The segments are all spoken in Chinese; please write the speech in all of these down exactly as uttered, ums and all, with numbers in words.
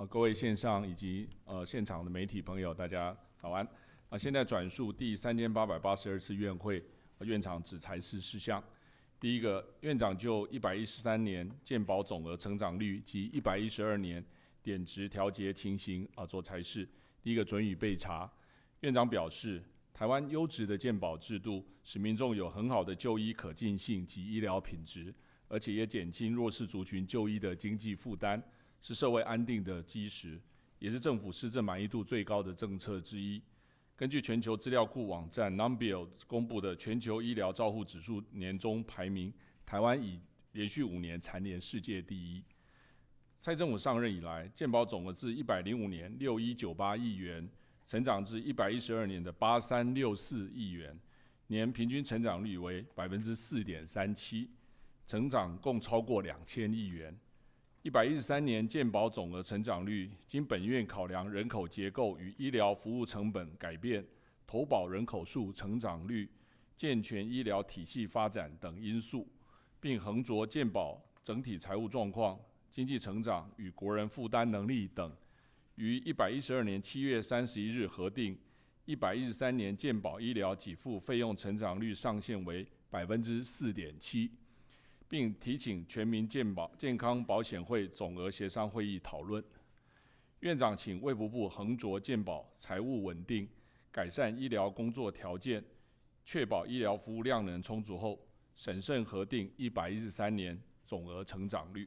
呃，各位线上以及呃现场的媒体朋友，大家早安。啊，现在转述第三千八百八十二次院会，呃院长指裁示事项。第一个，院长就一百一十三年健保总额成长率及一百一十二年点值调节情形啊做裁示。第一个，准予备查。院长表示，台湾优质的健保制度使民众有很好的就医可进性及医疗品质，而且也减轻弱势族群就医的经济负担。是社会安定的基石，也是政府施政满意度最高的政策之一。根据全球资料库网站 Numbeo 公布的全球医疗照护指数年终排名，台湾已连续五年蝉联世界第一。蔡政府上任以来，健保总额自一百零五年六千一百九十八亿元，成长至一百一十二年的八千三百六十四亿元，年平均成长率为 百分之四点三七， 成长共超过两千亿元。一百一十三年健保总额成长率，经本院考量人口结构与医疗服务成本改变、投保人口数成长率、健全医疗体系发展等因素，并衡酌健保整体财务状况、经济成长与国人负担能力等，于一百一十二年七月三十一日核定一百一十三年健保医疗给付费用成长率上限为 百分之四点七。并提请全民健保健康保险会总额协商会议讨论。院长请卫福部衡酌健保财务稳定，改善医疗工作条件，确保医疗服务量能充足后，审慎核定一百一十三年总额成长率。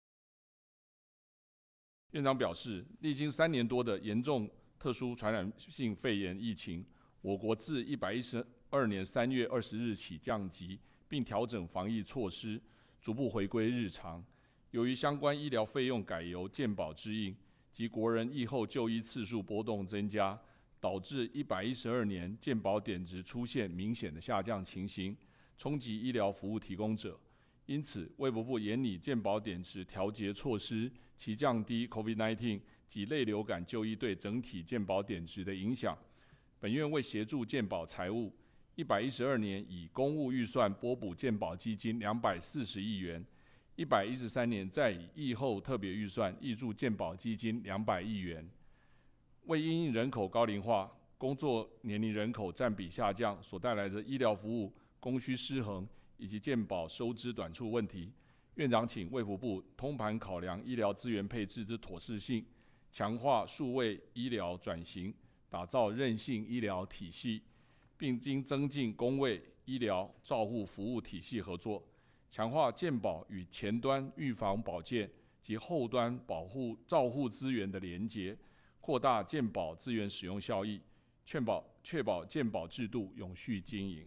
院长表示，历经三年多的严重特殊传染性肺炎疫情，我国自一百一十二年三月二十日起降级，并调整防疫措施，逐步回归日常。由于相关医疗费用改由健保支应，及国人疫后就医次数波动增加，导致一百一十二年健保点值出现明显的下降情形，冲击医疗服务提供者。因此，卫福部研拟健保点值调节措施，其降低 COVID 十九 及类流感就医对整体健保点值的影响。本院为协助健保财务，一百一十二年以公务预算拨补健保基金两百四十亿元，一百一十三年再以疫后特别预算挹注健保基金两百亿元。为因应人口高龄化、工作年龄人口占比下降所带来的医疗服务供需失衡以及健保收支短处问题，院长请卫福部通盘考量医疗资源配置之妥适性，强化数位医疗转型，打造韧性医疗体系，并经增进公卫医疗照护服务体系合作，强化健保与前端预防保健及后端保护照护资源的连结，扩大健保资源使用效益，确保确保健保制度永续经营。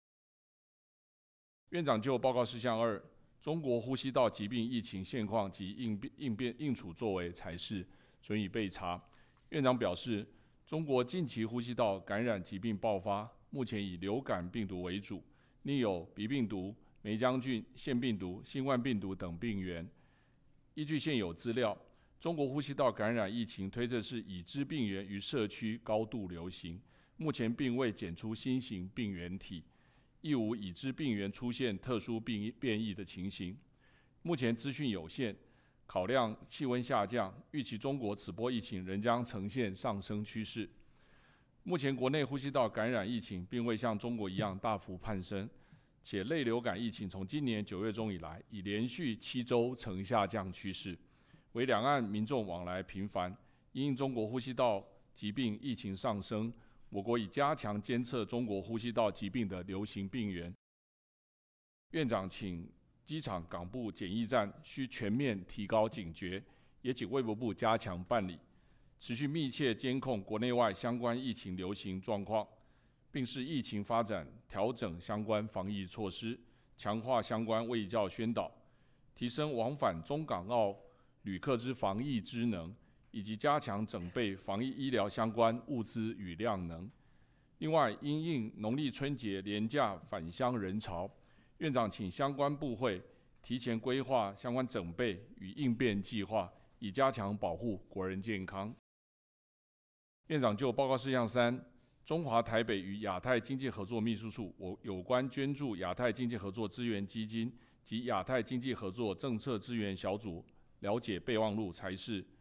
院长就报告事项二，中国呼吸道疾病疫情现况及应变应变应处作为裁示，准予备查。院长表示，中国近期呼吸道感染疾病爆发，目前以流感病毒为主，另有鼻病毒、梅将军、腺病毒、新冠病毒等病原。依据现有资料，中国呼吸道感染疫情推测是已知病原于社区高度流行，目前并未检出新型病原体，亦无已知病原出现特殊病变异的情形。目前资讯有限，考量气温下降，预期中国此波疫情仍将呈现上升趋势。目前国内呼吸道感染疫情并未像中国一样大幅攀升，且类流感疫情从今年九月中以来，已连续七周呈下降趋势。为两岸民众往来频繁，因应中国呼吸道疾病疫情上升，我国已加强监测中国呼吸道疾病的流行病原。院长请机场港部检疫站需全面提高警觉，也请卫福部加强办理，持续密切监控国内外相关疫情流行状况，并视疫情发展调整相关防疫措施，强化相关卫教宣导，提升往返中港澳旅客之防疫知能，以及加强整备防疫医疗相关物资与量能。另外，因应农历春节连假返乡人潮，院长请相关部会提前规划相关整备与应变计划，以加强保护国人健康。院长就报告事项三，中华台北与亚太经济合作秘书处我有关捐助亚太经济合作支援基金及亚太经济合作政策支援小组了解备忘录裁示。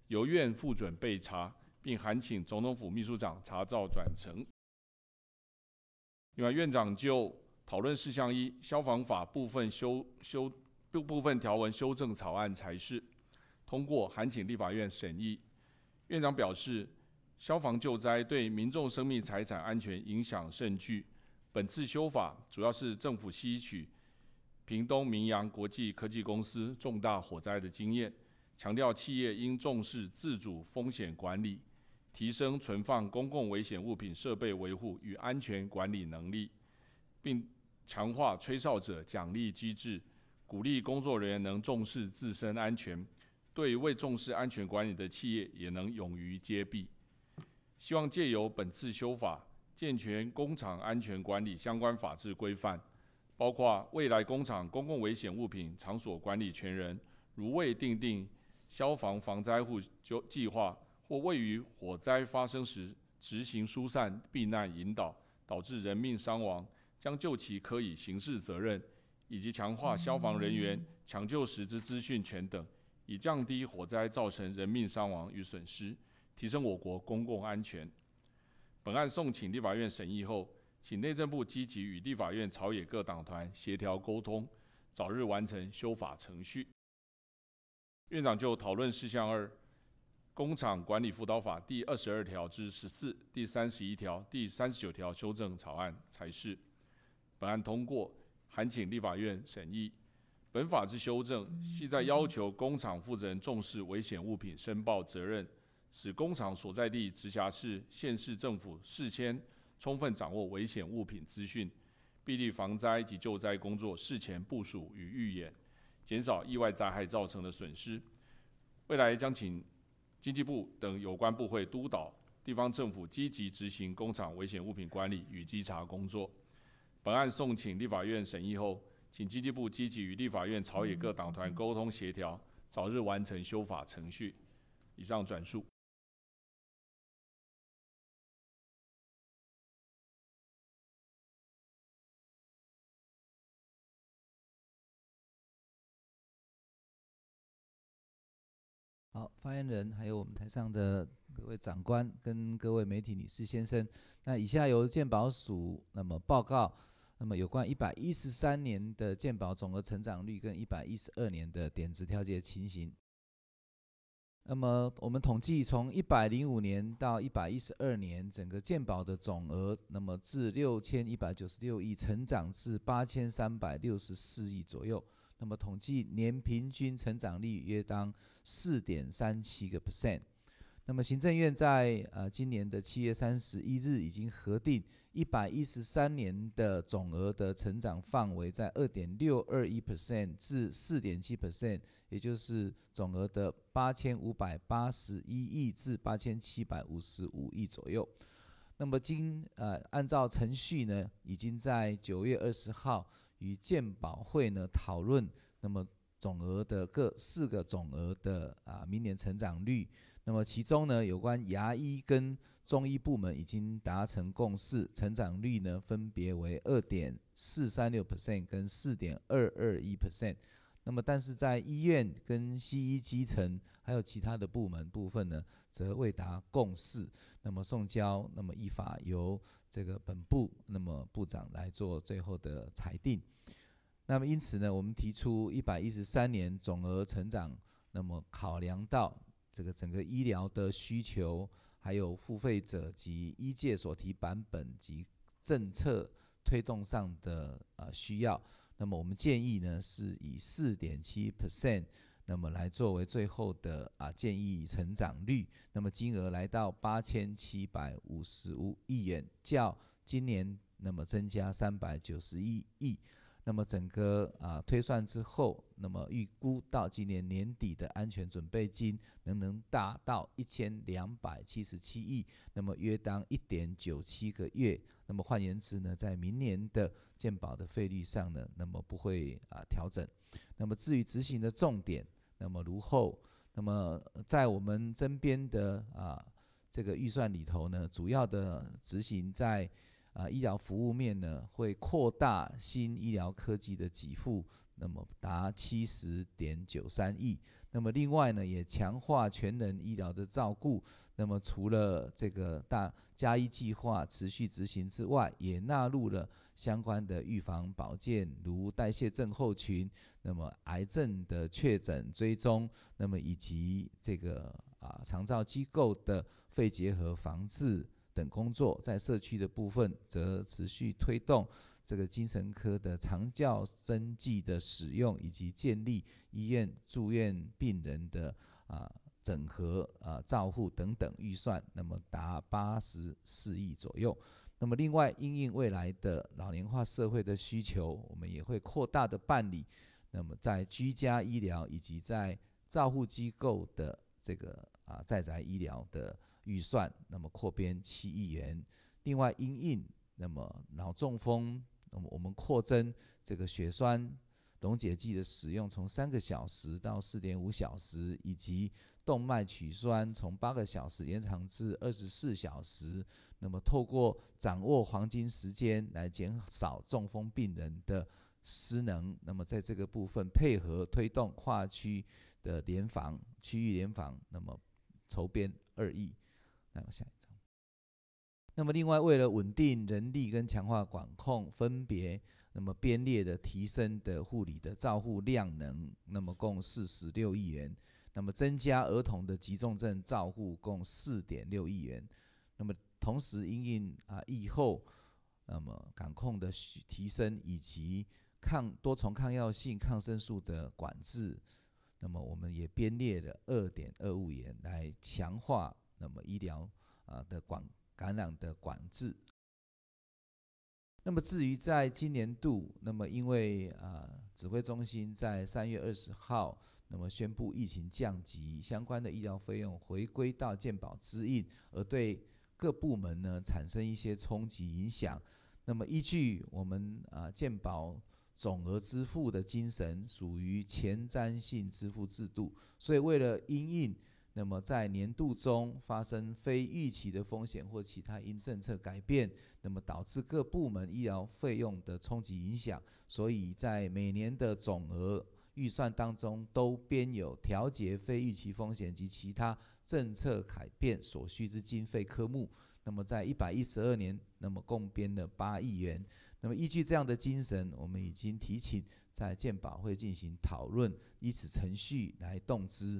由院复准备查，并函请总统府秘书长查照转呈。另外，院长就讨论事项一消防法部分修修部分条文修正草案裁示，通过函请立法院审议。院长表示，消防救灾对民众生命财产安全影响甚巨。本次修法主要是政府吸取屏东明阳国际科技公司重大火灾的经验，强调企业应重视自主风险管理，提升存放公共危险物品设备维护与安全管理能力，并强化吹哨者奖励机制，鼓励工作人员能重视自身安全，对未重视安全管理的企业也能勇于揭弊。希望借由本次修法，健全工厂安全管理相关法制规范，包括未来工厂公共危险物品场所管理权人，如未订定消防防灾户计划，或未于火灾发生时执行疏散避难引导，导致人命伤亡，将就其科以刑事责任，以及强化消防人员抢救时之资讯权等，以降低火灾造成人命伤亡与损失，提升我国公共安全。本案送请立法院审议后，请内政部积极与立法院朝野各党团协调沟通，早日完成修法程序。院长就讨论事项二工厂管理辅导法第二十二条至十四、第三十一条、第三十九条修正草案裁示，本案通过，函请立法院审议。本法之修正，系在要求工厂负责人重视危险物品申报责任，使工厂所在地直辖市、县市政府事先充分掌握危险物品资讯，避力防灾及救灾工作事前部署与预演，减少意外灾害造成的损失。未来将请经济部等有关部会督导地方政府积极执行工厂危险物品管理与稽查工作。本案送请立法院审议后，请经济部积极与立法院朝野各党团沟通协调，早日完成修法程序。以上转述。 好，发言人还有我们台上的各位长官跟各位媒体女士先生，那以下由健保署那么报告，那么有关一百一十三年的健保总额成长率跟一百一十二年的点值调节情形。那么我们统计从一百零五年到一百一十二年，整个健保的总额，那么至六千一百九十六亿，成长至八千三百六十四亿左右。那么统计年平均成长率约当 百分之四点三七。那么行政院在呃今年的七月三十一日已经核定一百一十三年的总额的成长范围在 二点六二一 至 四点七， 也就是总额的八千五百八十一亿至八千七百五十五亿左右。那么经呃按照程序呢，已经在九月二十号与健保会呢讨论，那么总额的各四个总额的啊明年成长率。那么其中呢，有关牙医跟中医部门已经达成共识，成长率呢分别为 二点四三六 跟 四点二二一。那么但是在医院跟西医基层还有其他的部门部分呢，则未达共识，那么送交那么依法由这个本部那么部长来做最后的裁定。那么因此呢，我们提出一百一十三年总额成长，那么考量到这个整个医疗的需求，还有付费者及医界所提版本及政策推动上的呃需要，那么我们建议呢是以 百分之四点七， 那么来作为最后的啊建议成长率，那么金额来到八千七百五十五亿元，较今年那么增加三百九十一亿。那么整个啊推算之后，那么预估到今年年底的安全准备金能能达到一千两百七十七亿，那么约当 一点九七个月。那么换言之呢，在明年的健保的费率上呢，那么不会啊调整。那么至于执行的重点，那么如后，那么在我们这边的啊这个预算里头呢，主要的执行在啊，医疗服务面呢，会扩大新医疗科技的给付，那么达 七十点九三亿。 那么另外呢，也强化全人医疗的照顾。那么除了这个大加医计划持续执行之外，也纳入了相关的预防保健，如代谢症候群，那么癌症的确诊追踪，那么以及这个啊长照机构的肺结核防治等工作。在社区的部分，则持续推动这个精神科的长照针剂的使用，以及建立医院住院病人的啊整合啊照护等等预算，那么达八十四亿左右。那么另外，因应未来的老龄化社会的需求，我们也会扩大的办理，那么在居家医疗以及在照护机构的这个啊在宅医疗的预算，那么扩编七亿元。另外，因应那么脑中风，那么我们扩增这个血栓溶解剂的使用，从三个小时到四点五小时，以及动脉取栓从八个小时延长至二十四小时。那么透过掌握黄金时间来减少中风病人的失能，那么在这个部分配合推动跨区的联防区域联防，那么筹编二亿。那我下一张。那么另外，为了稳定人力跟强化管控，分别那么编列的提升的护理的照护量能，那么共四十六亿元。那么增加儿童的急重症照护共 四点六亿元。那么同时因应啊疫后那么感控的提升，以及抗多重抗药性抗生素的管制，那么我们也编列了 二点二五亿元来强化那么医疗啊的管感染的管制。那么至于在今年度，那么因为啊指挥中心在三月二十号，那么宣布疫情降级，相关的医疗费用回归到健保支应，而对各部门呢产生一些冲击影响。那么依据我们啊健保总额支付的精神，属于前瞻性支付制度，所以为了因应那么在年度中发生非预期的风险或其他因政策改变，那么导致各部门医疗费用的冲击影响，所以在每年的总额预算当中都编有调节非预期风险及其他政策改变所需之经费科目。那么在一百一十二年，那么共编了八亿元。那么依据这样的精神，我们已经提请在健保会进行讨论，依此程序来动资。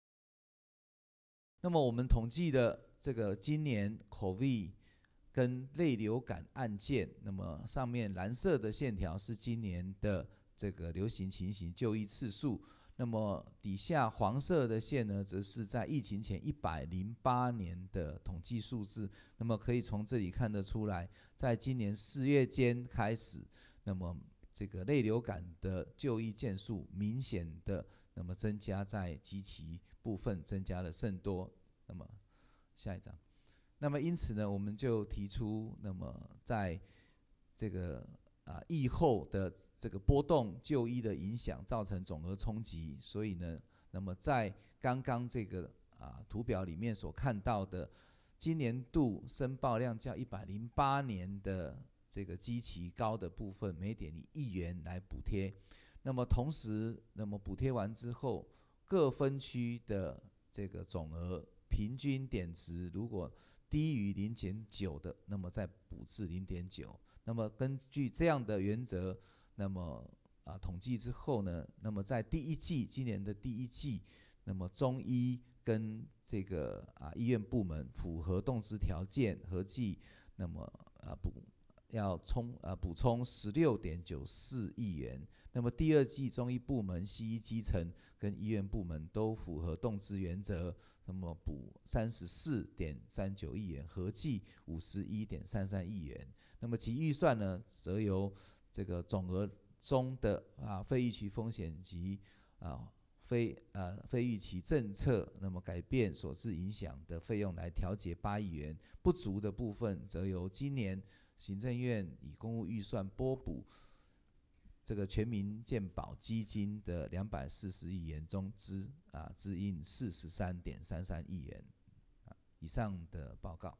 那么我们统计的这个今年 COVID 跟类流感案件，那么上面蓝色的线条是今年的这个流行情形就医次数，那么底下黄色的线呢，则是在疫情前一百零八年的统计数字。那么可以从这里看得出来，在今年四月间开始，那么这个类流感的就医件数明显的那么增加，在基期部分增加了甚多。那么下一张。那么因此呢，我们就提出，那么在这个啊疫后的这个波动就医的影响，造成总额冲击。所以呢，那么在刚刚这个啊图表里面所看到的，今年度申报量较一百零八年的这个基期高的部分，每点一亿元来补贴。那么同时，那么补贴完之后，各分区的这个总额平均点值如果低于 零点九 的，那么再补至 零点九。那么根据这样的原则，那么啊统计之后呢，那么在第一季今年的第一季，那么中医跟这个啊医院部门符合动资条件，合计那么啊补要充啊补充 十六点九四亿元。那么第二季中医部门、西医基层跟医院部门都符合动资原则，那么补 三十四点三九亿元，合计 五十一点三三亿元。那么其预算呢，则由这个总额中的啊非预期风险及啊非呃非预期政策那么改变所致影响的费用来调节八亿元，不足的部分则由今年行政院以公务预算拨补这个全民健保基金的两百四十亿元中支啊支应 四十三点三三亿元。以上的报告。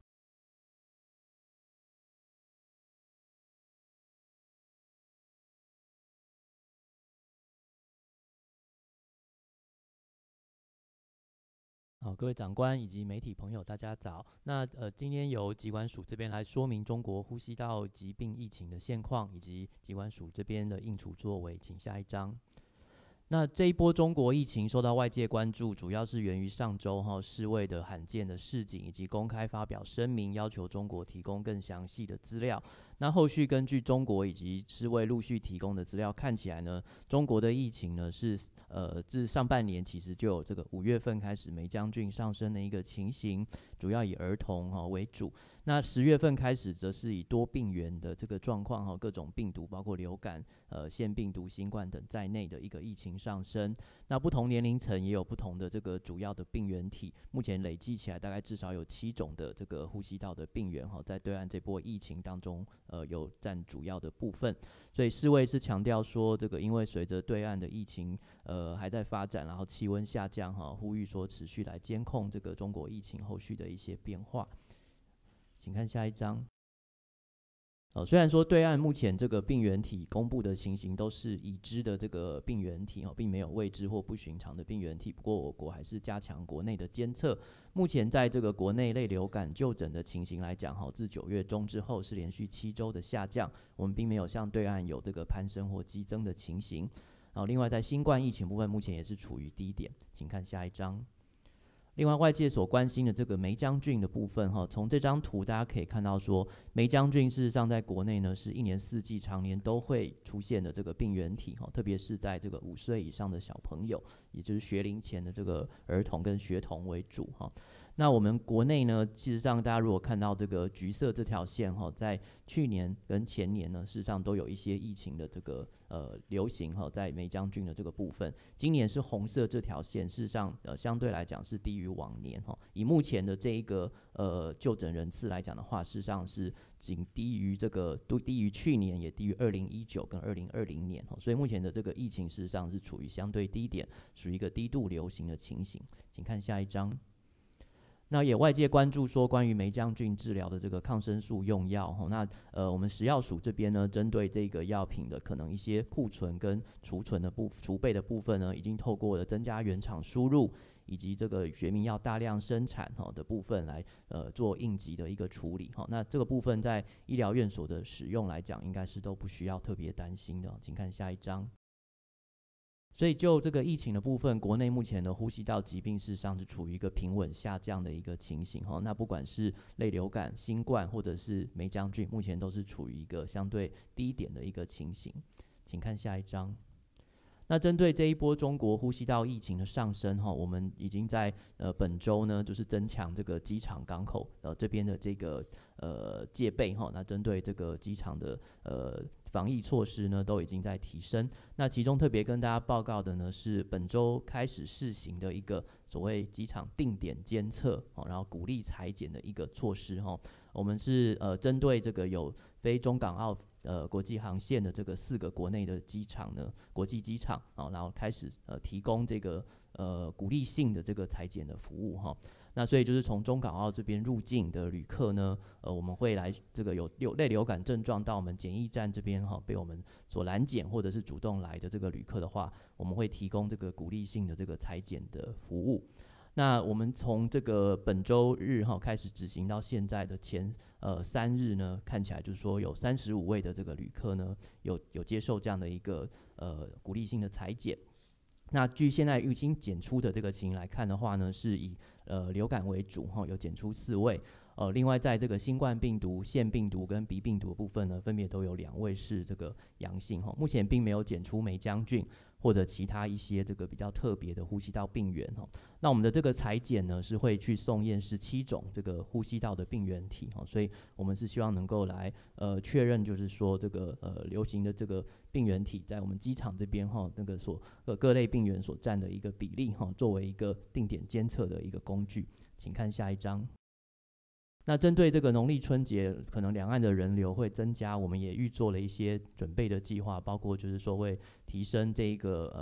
好，各位长官以及媒体朋友，大家早。那呃，今天由疾管署这边来说明中国呼吸道疾病疫情的现况，以及疾管署这边的应处作为，请下一章。那这一波中国疫情受到外界关注，主要是源于上周哈世卫的罕见的示警，以及公开发表声明，要求中国提供更详细的资料。那后续根据中国以及世卫陆续提供的资料，看起来呢，中国的疫情呢是呃自上半年其实就有这个五月份开始梅将军上升的一个情形，主要以儿童哈为主。那十月份开始，则是以多病原的这个状况哈，各种病毒，包括流感、呃腺病毒、新冠等在内的一个疫情上升。那不同年龄层也有不同的这个主要的病原体，目前累计起来大概至少有七种的这个呼吸道的病原哈，在对岸这波疫情当中，呃有占主要的部分。所以世卫是强调说，这个因为随着对岸的疫情呃还在发展，然后气温下降哈，呼吁说持续来监控这个中国疫情后续的一些变化。请看下一章。哦，虽然说对岸目前这个病原体公布的情形都是已知的这个病原体哦，并没有未知或不寻常的病原体，不过我国还是加强国内的监测。目前在这个国内类流感就诊的情形来讲，哈，自九月中之后是连续七周的下降，我们并没有像对岸有这个攀升或激增的情形。然后另外在新冠疫情部分，目前也是处于低点，请看下一章。另外，外界所关心的这个梅将军的部分，哈，从这张图大家可以看到说，梅将军事实上在国内呢是一年四季常年都会出现的这个病原体，哈，特别是在这个五岁以上的小朋友，也就是学龄前的这个儿童跟学童为主，哈。那我们国内呢，事实上大家如果看到这个橘色这条线哈，在去年跟前年呢，事实上都有一些疫情的这个呃流行哈，在梅将军的这个部分。今年是红色这条线，事实上呃相对来讲是低于往年哈。以目前的这一个呃就诊人次来讲的话，事实上是仅低于这个都低于去年，也低于二零一九跟二零二零年哈。所以目前的这个疫情事实上是处于相对低点，属于一个低度流行的情形。请看下一章。那也外界关注说，关于梅将军治疗的这个抗生素用药，那呃我们食药署这边呢，针对这个药品的可能一些库存跟储存的部储备的部分呢，已经透过了增加原厂输入以及这个学名药大量生产的部分来呃做应急的一个处理。那这个部分在医疗院所的使用来讲，应该是都不需要特别担心的。请看下一章。所以就这个疫情的部分，国内目前的呼吸道疾病事实上是处于一个平稳下降的一个情形哈。那不管是类流感、新冠或者是梅将军，目前都是处于一个相对低点的一个情形。请看下一章。那针对这一波中国呼吸道疫情的上升哈，我们已经在呃本周呢，就是增强这个机场港口呃这边的这个呃戒备哈。那针对这个机场的呃防疫措施呢，都已经在提升。那其中特别跟大家报告的呢，是本周开始试行的一个所谓机场定点监测，然后鼓励裁剪的一个措施哈。我们是呃针对这个有非中港澳呃国际航线的这个四个国内的机场呢，国际机场啊，然后开始呃提供这个呃鼓励性的这个裁剪的服务哈。那所以就是从中港澳这边入境的旅客呢，呃，我们会来这个有有类流感症状到我们检疫站这边哈，被我们所拦检或者是主动来的这个旅客的话，我们会提供这个鼓励性的这个裁剪的服务。那我们从这个本周日哈开始执行到现在的前呃三日呢，看起来就是说有三十五位的这个旅客呢，有有接受这样的一个呃鼓励性的裁剪。那据现在预经检出的这个情形来看的话呢，是以呃流感为主哈，有检出四位。呃，另外在这个新冠病毒、腺病毒跟鼻病毒的部分呢，分别都有两位是这个阳性哈。目前并没有检出梅将军或者其他一些这个比较特别的呼吸道病原哈。那我们的这个裁剪呢，是会去送验十七种这个呼吸道的病原体哈，所以我们是希望能够来呃确认，就是说这个呃流行的这个病原体在我们机场这边哈，那个所呃各类病原所占的一个比例哈，作为一个定点监测的一个工具。请看下一章。那针对这个农历春节，可能两岸的人流会增加，我们也预做了一些准备的计划，包括就是说会提升这个呃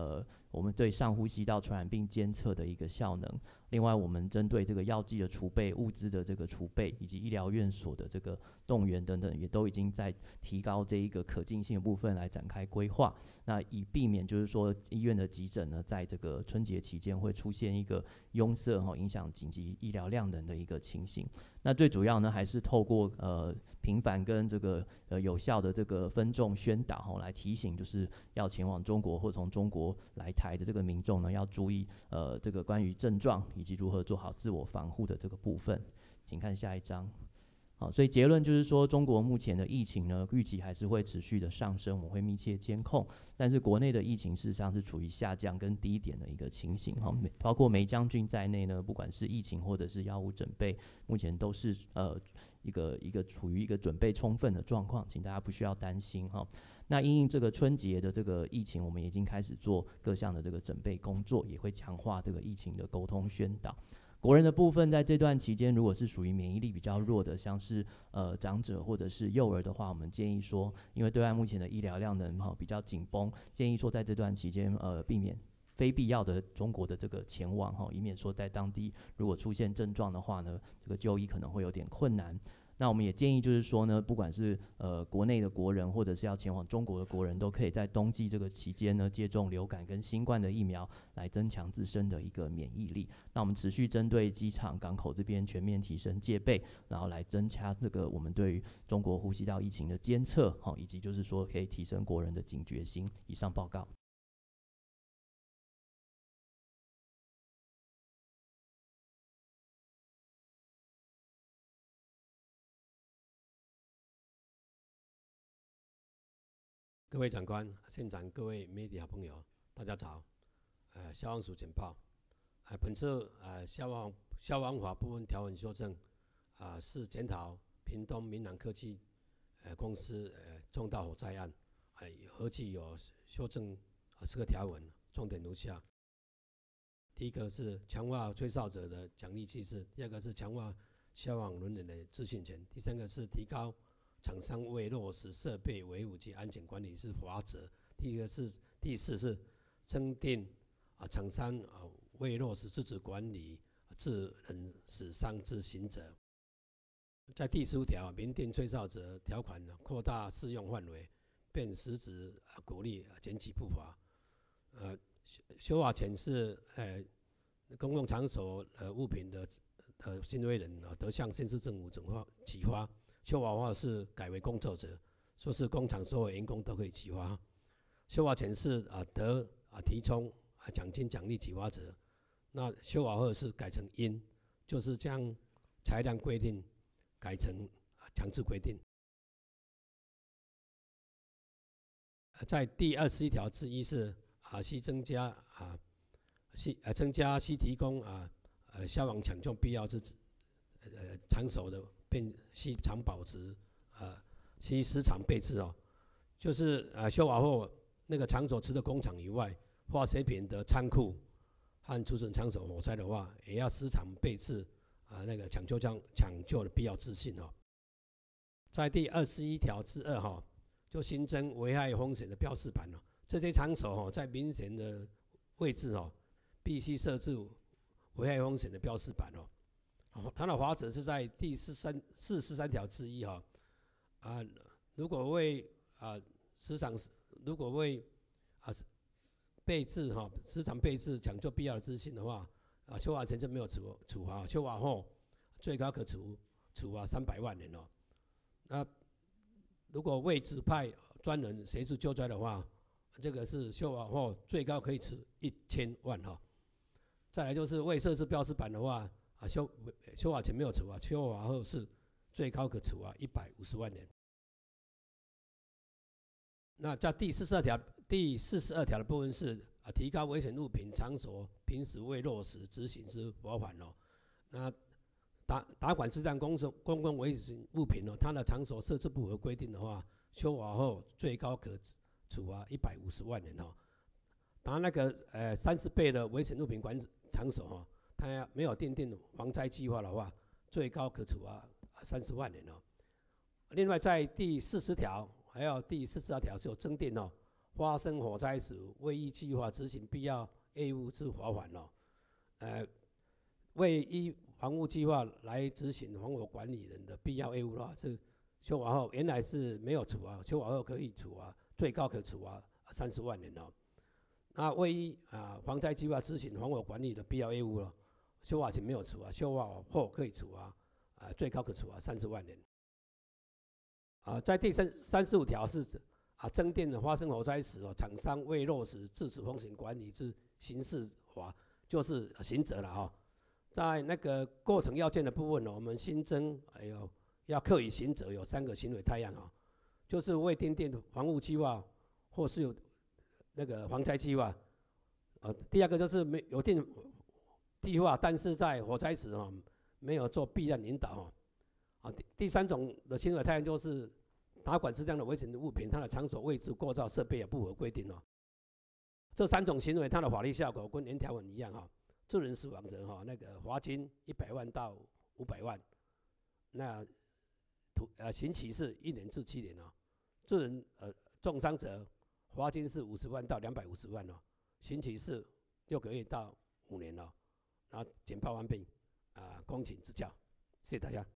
我们对上呼吸道传染病监测的一个效能。另外，我们针对这个药剂的储备、物资的这个储备，以及医疗院所的这个动员等等，也都已经在提高这一个可进性的部分来展开规划。那以避免就是说医院的急诊呢，在这个春节期间会出现一个拥塞哈，影响紧急医疗量能的一个情形。那最主要呢，还是透过呃频繁跟这个呃有效的这个分众宣导哈，来提醒就是要前往中国或从中国来台的这个民众呢，要注意呃这个关于症状以及如何做好自我防护的这个部分。请看下一章。好，所以结论就是说，中国目前的疫情呢，预期还是会持续的上升，我们会密切监控。但是国内的疫情事实上是处于下降跟低点的一个情形，哈，包括梅将军在内呢，不管是疫情或者是药物准备，目前都是呃一个一个处于一个准备充分的状况，请大家不需要担心哈。那因应这个春节的这个疫情，我们已经开始做各项的这个准备工作，也会强化这个疫情的沟通宣导。国人的部分，在这段期间，如果是属于免疫力比较弱的，像是呃长者或者是幼儿的话，我们建议说，因为对岸目前的医疗量能哈比较紧绷，建议说在这段期间呃避免非必要的中国的这个前往哈，以免说在当地如果出现症状的话呢，这个就医可能会有点困难。那我们也建议就是说呢，不管是呃国内的国人，或者是要前往中国的国人，都可以在冬季这个期间呢，接种流感跟新冠的疫苗，来增强自身的一个免疫力。那我们持续针对机场、港口这边全面提升戒备，然后来增加这个我们对于中国呼吸道疫情的监测，好，以及就是说可以提升国人的警觉心。以上报告。 各位长官、现场各位媒体好朋友，大家早。呃，消防署简报。呃，本次呃消防消防法部分条文修正，啊、呃、是检讨屏东明朗科技呃公司呃重大火灾案，呃合计有修正四个条文，重点如下。第一个是强化吹哨者的奖励机制，第二个是强化消防人员的资讯权，第三个是提高厂商未落实设备维护及安全管理之罚则。第一个是第四是增订啊厂商啊未落实自主管理致人死伤之刑责。在第十五条，明定吹哨者条款扩大适用范围，便实质鼓励检举不罚。呃，修法前是呃公共场所呃物品的呃行为人啊得向县市政府总发起发。修法后是改为工作者，说是工厂所有员工都可以起发。修法前是啊得啊提充啊奖金奖励起发者，那修法后是改成应，就是将裁量规定改成啊强制规定。在第二十一条之一是啊需增加啊需呃增加需提供啊呃消防抢救必要之呃场所的便需常保持呃需时常备置哦，就是呃修法后那个场所除了工厂以外，化学品的仓库和储存场所火灾的话，也要时常备置啊那个抢救将抢救的必要资讯哦。在第二十一条之二哈，就新增危害风险的标示板哦，这些场所哈在明显的位置哦，必须设置危害风险的标示板哦。它的法则是在第四三四十三条之一哈啊，如果为啊时常如果为啊备置哈时常备置抢救必要的资讯的话啊，修法前就没有处处罚，修法后最高可处处罚三百万元哦。那如果未指派专人协助救灾的话，这个是修法后最高可以处一千万哈。再来就是未设置标识板的话。啊，修修法前没有处罚，修法后是最高可处罚一百五十万元。那在第四十二条，第四十二条的部分是啊，提高危险物品场所平时未落实执行之罚款哦。那打打管是让公共公共危险物品哦，它的场所设置不合规定的话，修法后最高可处罚一百五十万元哦。打那个呃三十倍的危险物品管场所哦。他没有订定防灾计划的话，最高可处罚三十万元哦。另外，在第四十条还有第四十二条是有增订哦， 发生火灾时，为依计划执行必要业务之罚款哦。呃，为依房屋计划来执行房屋管理人的必要业务的话，是修法后原来是没有处罚，修法后可以处罚，最高可处罚三十万元哦。那为依啊防灾计划执行房屋管理的必要业务了，修法前没有处罚，修法后可以处罚，啊最高可处罚三十万元。啊，在第三三十五条是啊，增电的发生火灾时哦，厂商未落实自主风险管理之刑事法，就是刑责了哈、哦。在那个构成要件的部分呢，我们新增还有要课以刑责有三个行为太阳啊，就是未订定房屋计划或是有那个防灾计划，呃，第二个就是没有定计划，但是在火灾时啊没有做避难引导啊。啊，第第三种的行为太阳就是打管质量的危险的物品，它的场所位置、构造、设备也不合规定哦。这三种行为，它的法律效果跟原条文一样哈、哦。致人死亡者哈，那个罚金一百万到五百万，那土呃刑期是一年至七年哦。致人呃重伤者，罚金是五十万到两百五十万哦，刑期是六个月到五年哦。然后简报完毕，啊、呃，恭请指教，谢谢大家。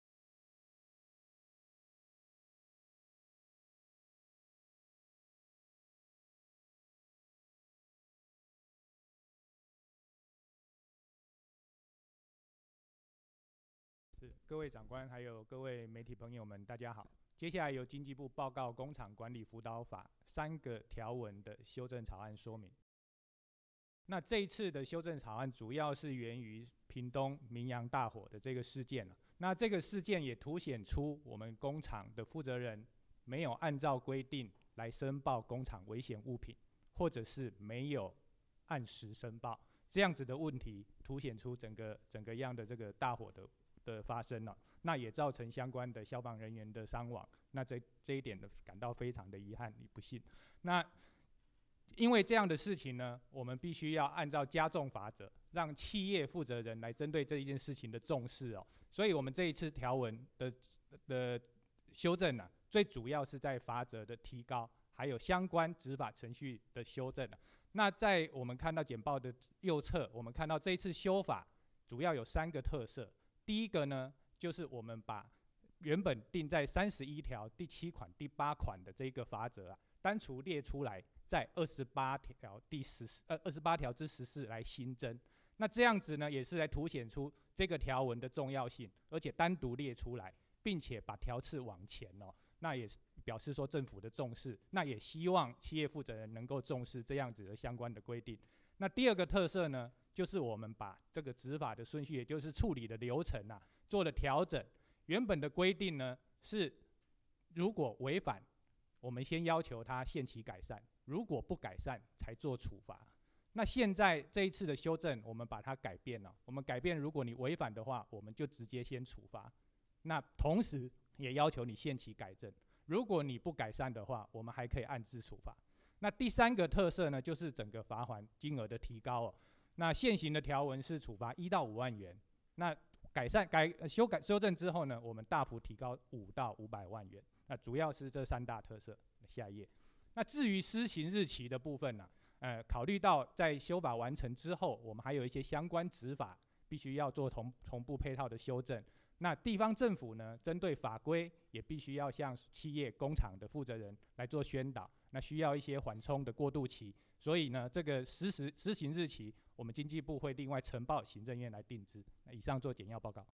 是各位长官，还有各位媒体朋友们，大家好。接下来由经济部报告工厂管理辅导法三个条文的修正草案说明。那这一次的修正草案主要是源于屏东明阳大火的这个事件了。那这个事件也凸显出我们工厂的负责人没有按照规定来申报工厂危险物品，或者是没有按时申报，这样子的问题凸显出整个整个样的这个大火的的发生了，那也造成相关的消防人员的伤亡，那这这一点的感到非常的遗憾与不幸。那因为这样的事情呢，我们必须要按照加重法则，让企业负责人来针对这一件事情的重视哦。所以我们这一次条文的的修正呢、啊，最主要是在罚则的提高，还有相关执法程序的修正、啊。那在我们看到简报的右侧，我们看到这一次修法主要有三个特色。第一个呢，就是我们把原本定在三十一条第七款、第八款的这个罚则啊，单独列出来，在二十八条第十四呃二十八条之十四来新增。那这样子呢，也是来凸显出这个条文的重要性，而且单独列出来，并且把条次往前哦，那也表示说政府的重视，那也希望企业负责人能够重视这样子的相关的规定。那第二个特色呢，就是我们把这个执法的顺序，也就是处理的流程啊，做了调整。原本的规定呢是，如果违反，我们先要求他限期改善，如果不改善才做处罚。那现在这一次的修正，我们把它改变了，我们改变，如果你违反的话，我们就直接先处罚。那同时也要求你限期改正，如果你不改善的话，我们还可以按次处罚。那第三个特色呢，就是整个罚款金额的提高哦。那现行的条文是处罚一到五万元，那改善改修改修正之后呢，我们大幅提高五到五百万元。那主要是这三大特色。下一页。那至于施行日期的部分呢、啊，呃，考虑到在修法完成之后，我们还有一些相关执法必须要做同同步配套的修正。那地方政府呢，针对法规也必须要向企业工厂的负责人来做宣导，那需要一些缓冲的过渡期。所以呢，这个实施施行日期，我们经济部会另外呈报行政院来定制。那以上做简要报告。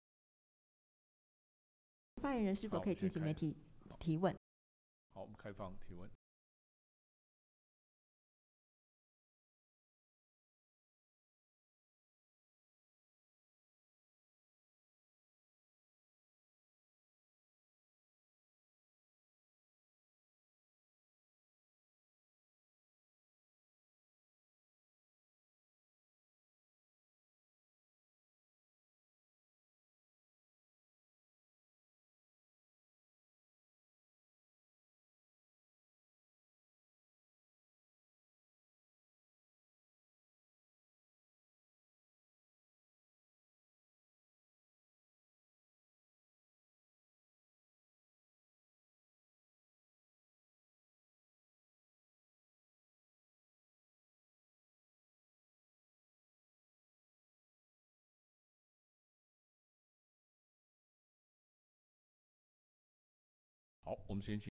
发言人是否可以进行媒体提问？ 好，我们开放提问。 好，我们先请。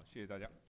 谢谢大家。